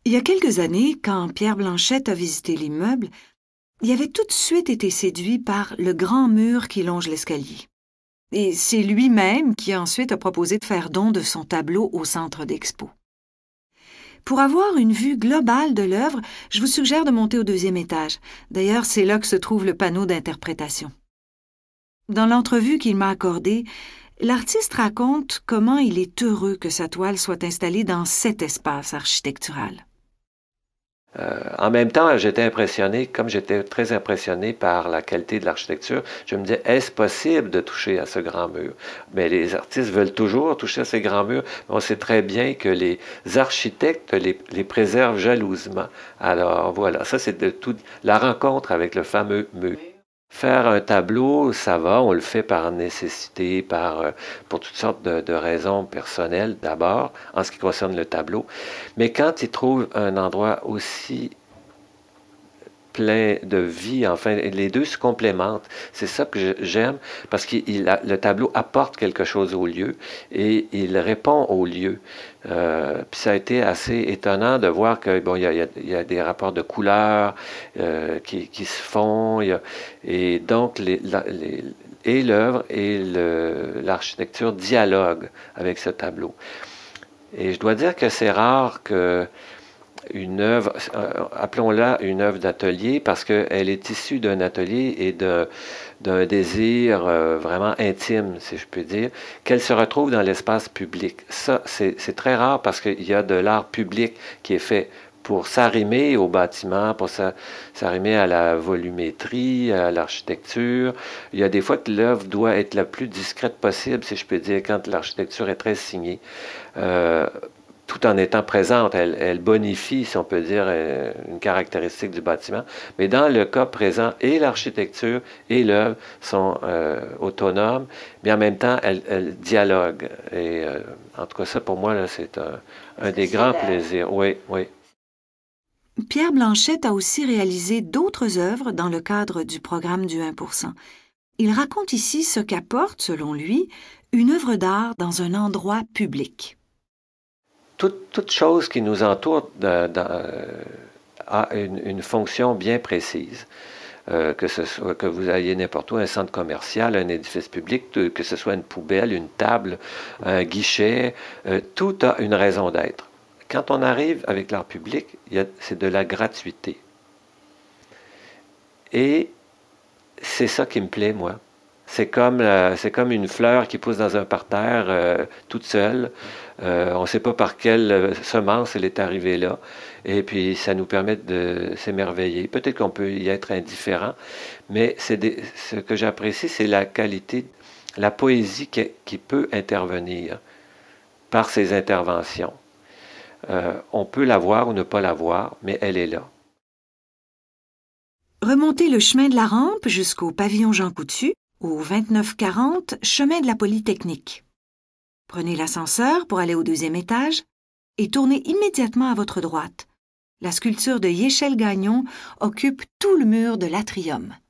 Il y a quelques années, quand Pierre Blanchette a visité l'immeuble, il avait tout de suite été séduit par le grand mur qui longe l'escalier. Et c'est lui-même qui ensuite a proposé de faire don de son tableau au centre d'expo. Pour avoir une vue globale de l'œuvre, je vous suggère de monter au 2e étage. D'ailleurs, c'est là que se trouve le panneau d'interprétation. Dans l'entrevue qu'il m'a accordée, l'artiste raconte comment il est heureux que sa toile soit installée dans cet espace architectural. En même temps, j'étais impressionné, comme j'étais très impressionné par la qualité de l'architecture, je me disais, est-ce possible de toucher à ce grand mur? Mais les artistes veulent toujours toucher à ces grands murs, mais on sait très bien que les architectes les préservent jalousement. Alors voilà, ça c'est de tout la rencontre avec le fameux mur. Faire un tableau, ça va, on le fait par nécessité, pour toutes sortes de raisons personnelles d'abord, en ce qui concerne le tableau. Mais quand il trouve un endroit aussi plein de vie, enfin, les deux se complémentent. C'est ça que j'aime, parce que le tableau apporte quelque chose au lieu et il répond au lieu. Puis ça a été assez étonnant de voir que bon, il y a des rapports de couleurs qui se font, et donc et l'œuvre et l'architecture dialoguent avec ce tableau. Et je dois dire que c'est rare que une œuvre, appelons-la une œuvre d'atelier, parce qu'elle est issue d'un atelier et d'un désir vraiment intime, si je peux dire, qu'elle se retrouve dans l'espace public. Ça, c'est très rare parce qu'il y a de l'art public qui est fait pour s'arrimer au bâtiment, pour s'arrimer à la volumétrie, à l'architecture. Il y a des fois que l'œuvre doit être la plus discrète possible, si je peux dire, quand l'architecture est très signée. Tout en étant présente, elle bonifie, si on peut dire, une caractéristique du bâtiment. Mais dans le cas présent, et l'architecture et l'œuvre sont autonomes, mais en même temps, elles dialoguent. Et en tout cas, ça, pour moi, là, c'est un des grands plaisirs. Oui, oui. Pierre Blanchette a aussi réalisé d'autres œuvres dans le cadre du programme du 1%. Il raconte ici ce qu'apporte, selon lui, une œuvre d'art dans un endroit public. Toute chose qui nous entoure a une fonction bien précise. Que vous ayez n'importe où, un centre commercial, un édifice public, que ce soit une poubelle, une table, un guichet, tout a une raison d'être. Quand on arrive avec l'art public, c'est de la gratuité. Et c'est ça qui me plaît, moi. C'est comme une fleur qui pousse dans un parterre toute seule. On ne sait pas par quelle semence elle est arrivée là. Et puis, ça nous permet de s'émerveiller. Peut-être qu'on peut y être indifférent, mais ce que j'apprécie, c'est la qualité, la poésie qui peut intervenir par ces interventions. On peut la voir ou ne pas la voir, mais elle est là. Remontez le chemin de la Rampe jusqu'au pavillon Jean Coutu, au 2940 chemin de la Polytechnique. Prenez l'ascenseur pour aller au 2e étage et tournez immédiatement à votre droite. La sculpture de Yéchelle Gagnon occupe tout le mur de l'atrium.